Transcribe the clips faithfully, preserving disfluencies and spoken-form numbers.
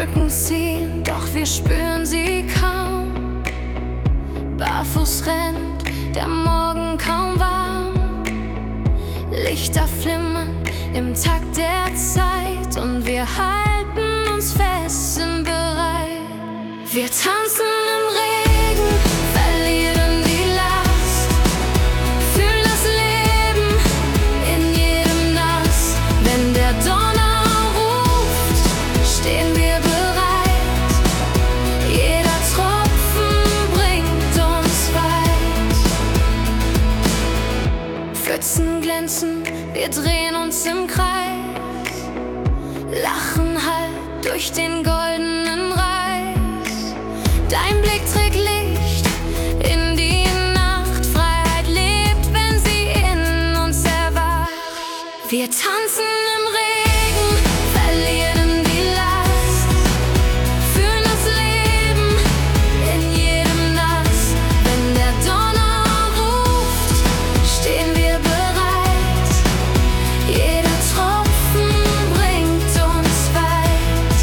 Wolken ziehen, doch wir spüren sie kaum. Barfuß rennt der Morgen kaum warm. Lichter flimmern im Takt der Zeit und wir halten uns fest, sind bereit. Wir tanzen im Regen, verlieren die Last, fühlen das Leben in jedem Nass. Wenn der Donner ruft, stehen wir bereit. Jeder Tropfen bringt uns weit. Pfützen glänzen, wir drehen uns im Kreis, lachen halb durch den goldenen Reis. Dein Blick trägt Licht in die Nacht. Freiheit lebt, wenn sie in uns erwacht. Wir tanzen im Regen, verlieren die Last, fühlen das Leben in jedem Nass. Wenn der Donner ruft, stehen wir bereit. Jeder Tropfen bringt uns weit.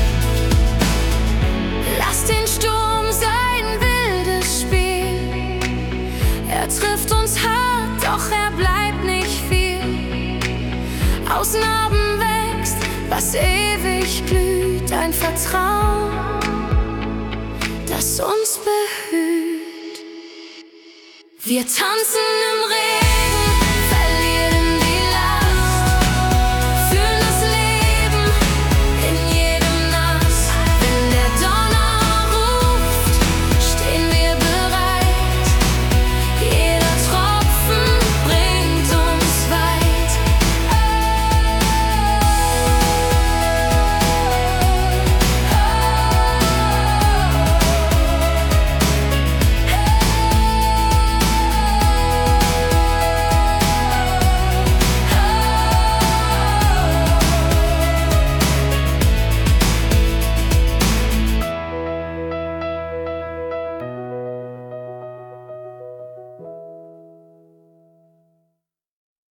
Lass den Sturm sein wildes Spiel. Er trifft uns hart, doch er bleibt nicht viel. Aus Narben wächst, was ewig glüht. Ein Vertrauen, das uns behüt. Wir tanzen im Regen.